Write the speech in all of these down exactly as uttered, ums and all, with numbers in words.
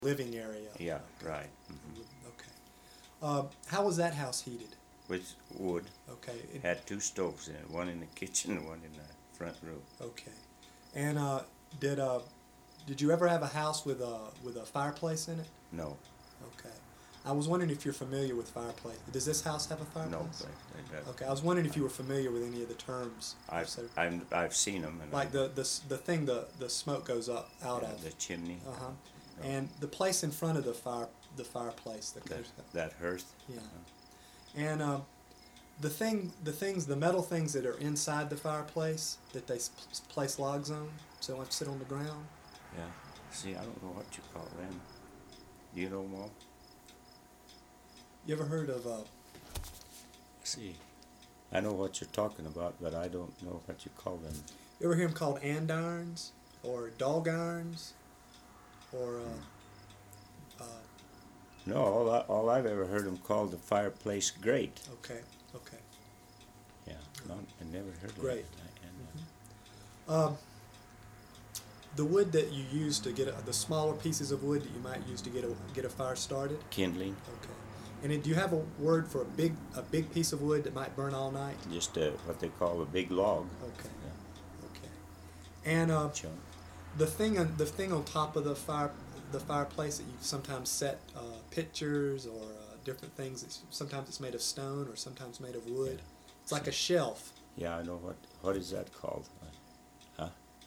living area. Yeah, Okay. right. hmm Okay. Uh, how was that house heated? With wood. Okay. It, Had two stoves in it, one in the kitchen and one in the front room. okay. And uh, did uh, did you ever have a house with a with a fireplace in it? No, Okay. I was wondering if you're familiar with fireplace. Does this house have a fireplace? no. But, but, Okay. I was wondering if you were familiar with any of the terms. I've, So, I've, I've seen them. And like I, the, the s- the thing the the smoke goes up out yeah, of. the chimney. Uh huh. No. And the place in front of the fire the fireplace that That, goes. that hearth. Yeah. Uh-huh. And um, the thing, the things, the metal things that are inside the fireplace that they s- place logs on, so they don't have to sit on the ground. Yeah. See, I don't know what you call them. Do you know them all? You ever heard of? Uh, See, I know what you're talking about, but I don't know what you call them. you ever hear them called andirons or dog irons, or uh, uh, No, all, I, all I've ever heard them called the fireplace grate. okay, okay. Yeah, not, I never heard of Grate. that. And, uh, Um, the wood that you use to get a, the smaller pieces of wood that you might use to get a get a fire started. kindling, Okay. And then do you have a word for a big a big piece of wood that might burn all night? just uh, what they call a big log. Okay. Yeah, Okay. And uh, chunk. the thing on the thing on top of the fire the fireplace that you sometimes set uh, pictures or uh, different things. It's, sometimes it's made of stone or sometimes made of wood. Yeah. It's like a shelf. Yeah, I know what. What is that called? Huh?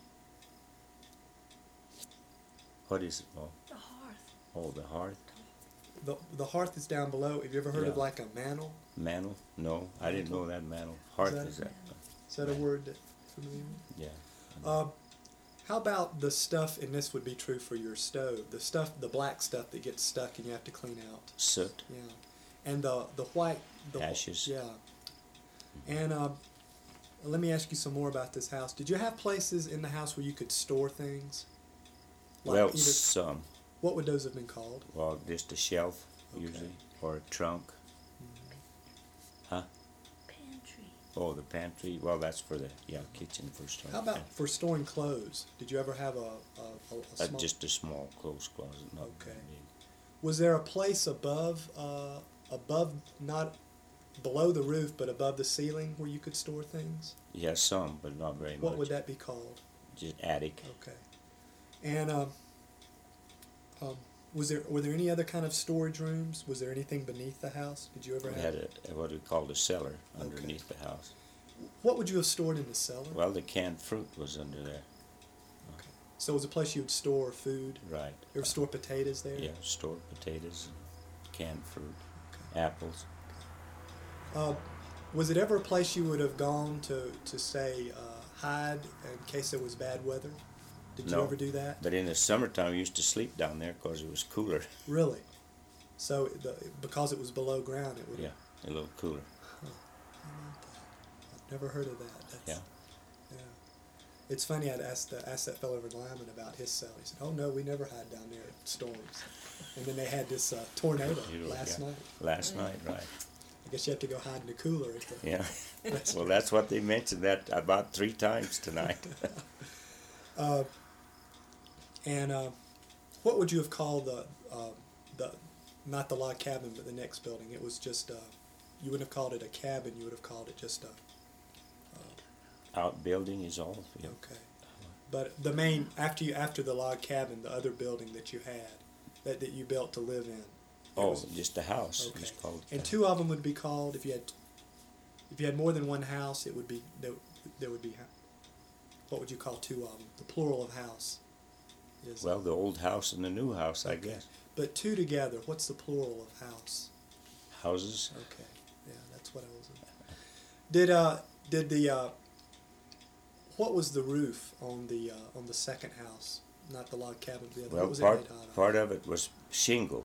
What is it? Oh, The hearth. oh, the hearth. The the hearth is down below. Have you ever heard of Yeah. like a mantle? Mantle? No, I didn't know that mantle. Hearth that- is that? Is that a word that familiar with? Yeah. Uh, how about the stuff, and this would be true for your stove, the stuff, the black stuff that gets stuck and you have to clean out. Soot. Yeah. And the the white the wh- Ashes. Yeah. And uh, let me ask you some more about this house. Did you have places in the house where you could store things? Like Well, either- some. what would those have been called? Well, just a shelf Okay. usually, or a trunk. Huh? Pantry. Oh, the pantry. Well, that's for the yeah kitchen for storing. How about for storing clothes? Did you ever have a, a, a, a Uh, small... just a small clothes closet, not Okay. very big. Was there a place above, uh, above, not below the roof, but above the ceiling where you could store things? Yeah, some, but not very What much. would that be called? Just attic. Okay. And um, um, was there were there any other kind of storage rooms? Was there anything beneath the house? Did you ever We have? had a, what we called a cellar Okay. underneath the house. What would you have stored in the cellar? Well, the canned fruit was under there. Okay. So it was a place you would store food. Right. You ever store potatoes there? Yeah, stored potatoes, and canned fruit, Okay. apples. Uh, was it ever a place you would have gone to to say uh, hide in case there was bad weather? Did you No. ever do that? But in the summertime, we used to sleep down there because it was cooler. Really? So the, because it was below ground, it would. Yeah, a little cooler. Huh. How about that? I've never heard of that. That's, Yeah. Yeah. It's funny. I'd asked uh, asked that fellow over in Lyman about his cell. He said, "Oh no, we never hide down there at storms." And then they had this uh, tornado You know, last yeah. night. Last night, right. I guess you have to go hide in the cooler. At the, Yeah. That's Well, that's what they mentioned that about three times tonight. Uh, and uh, what would you have called the uh, the not the log cabin, but the next building? It was just uh, you wouldn't have called it a cabin. You would have called it just a Outbuilding is all. Yeah. okay. But the main after you after the log cabin, the other building that you had that, that you built to live in. it Oh, was- just a house. okay. It's called. And two of them would be called if you had if you had more than one house, it would be there, there would be ha- what would you call two of them? The plural of house is Well, the old house and the new house, I Okay. guess. But two together, what's the plural of house? Houses. Okay, yeah, that's what I was. Did uh did the uh what was the roof on the uh, on the second house? Not the log cabin, but the other. Well, what was part it made out of? part of it was shingle.